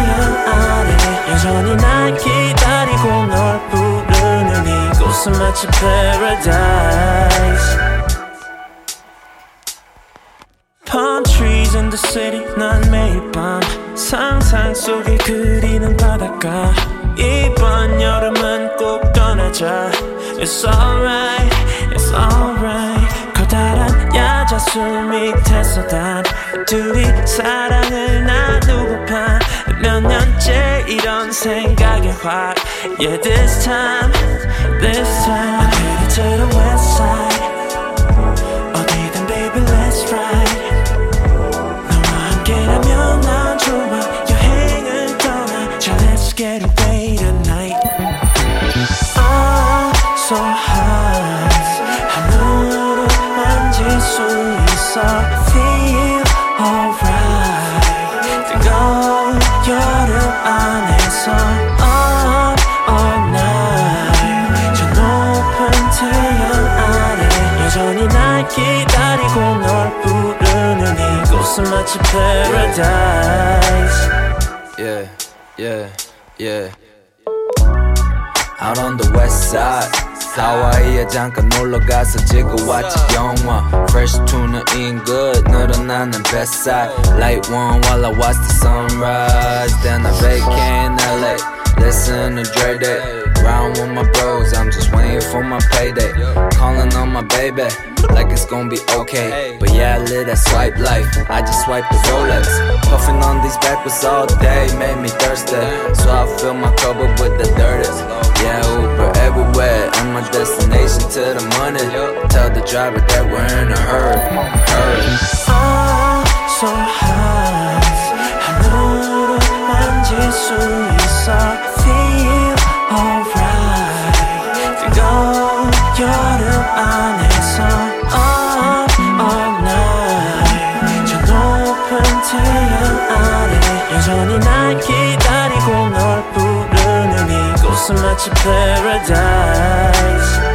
태양 아래 여전히 날 기다리고 널 부르는 이곳은 마치 paradise. Palm trees in the city 난 매일 밤 상상 속에 그리는 바닷가. 이번 여름은 꼭 떠나자. It's alright, it's alright. 커다란 야자수 밑에서 단 둘이 사랑을 나누고파. 몇 년째 이런 생각에 확 Yeah, this time I'm headed to the west side. 어디든 baby let's ride. 너와 함께라면 난 좋아. 여행을 떠나자. Let's get away tonight. Oh, so hot. 하늘을 만질 수 있어. Feel alright. 뜨거운 여름 안에서 Up all night. 저 높은 태양 아래 여전히 날 기다리고 널 부르는 이곳은 마치 paradise. Yeah, yeah, yeah. Out on the west side 하와이에 잠깐 놀러가서 찍어왔지 영화 Fresh tuna eating good 늘어나는 뱃살 Light one while I watch the sunrise Then I vacay in LA Listen to Dre Day Round with my bros I'm just waiting for my payday Calling on my baby Like it's gonna be okay But yeah, I live that swipe life I just swipe the Rolex Puffing on these backwards all day Made me thirsty So I fill my cup up with the dirtiest Yeah, Uber everywhere I'm my destination to the money Tell the driver that we're in a hurry Oh, so hot 하늘을 만질 수 있어 Feel alright 뜨거운 여름 안에서 Up all night 저 높은 태양 아래 여전히 날 기다리고 널 부르는 이곳은 마치 paradise.